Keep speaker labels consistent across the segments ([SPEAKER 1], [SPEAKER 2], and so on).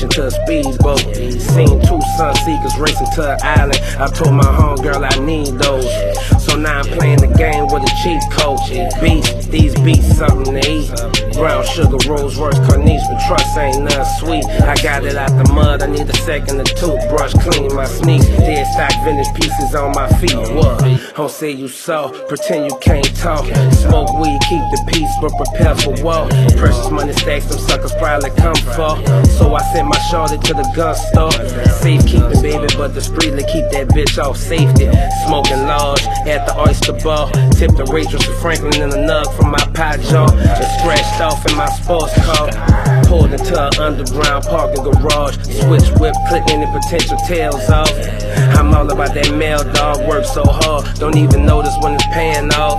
[SPEAKER 1] mission to a speedboat. Seen two sun seekers racing to an island. I told my homegirl I need those. So now I'm playing the game with a cheat code. Beats, these beats something to eat. Brown sugar, Rolls Royce, Carniche, but trust ain't nothing sweet. I got it out the mud, I need a second to toothbrush, clean my sneaks. Dead stock vintage pieces on my feet. What? Don't say you saw, pretend you can't talk. Smoke weed, keep the peace, but prepare for war. Precious money stacks, them suckers probably come for. So I sent my shorty to the gun store. Safekeeping, baby, but discreetly keep that bitch off safety. Smoking large at the oyster bar. Tipped the waitress with Franklin and a nug from my pie jar. And scratched off in my sports car. Pulled into an underground parking garage. Switch whip, clip any potential tails off. I'm all about that mail, dog. Work so hard, don't even notice when it's paying off.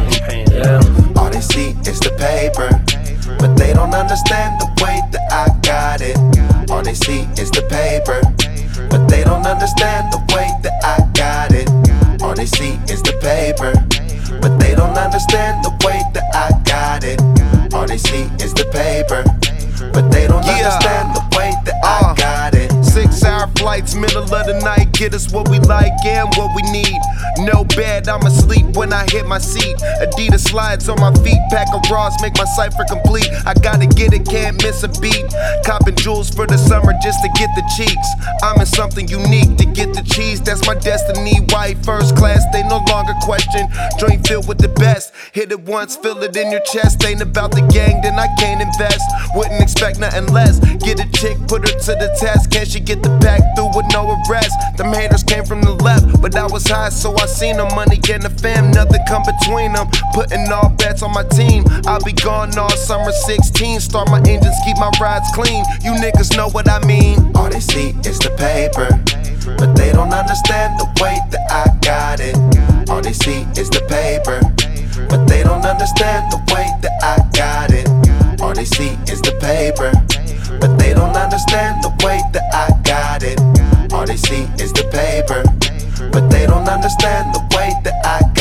[SPEAKER 1] Yeah.
[SPEAKER 2] All they see is the paper, but they don't understand the way that I got it. All they see is the paper, but they don't understand the way that I got it. All they see is the paper, but they don't understand the way that I got it. All they see is the paper, but they don't understand the way that I got it.
[SPEAKER 3] 6-hour flights, middle of the night, get us what we like and what we need. No bed, I'm asleep when I hit my seat. Adidas slides on my feet, pack of Ross, make my cipher complete. I gotta get it, can't miss a beat. Copping jewels for the summer just to get the cheeks. I'm in something unique to get the cheese, that's my destiny. White first class, they no longer question. Joint filled with the best, hit it once, feel it in your chest. Ain't about the gang, then I can't invest. Wouldn't expect nothing less. Get a chick, put her to the test. Can she get the pack through with no arrest? Them haters came from the left, but I was high, so I seen them. Money and the fam, nothing come between them. Putting all bets on my team. I'll be gone all summer 16. Start my engines, keep my rides clean. You niggas know what I mean.
[SPEAKER 2] All they see is the paper, but they don't understand the way that I got it. All they see is the paper, but they don't understand the way that I got it. All they see is the paper, but they don't understand the way that I got it. All they see is the paper, but they don't understand the way that I got it.